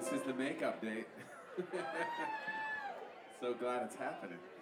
This is the makeup date. So glad it's happening.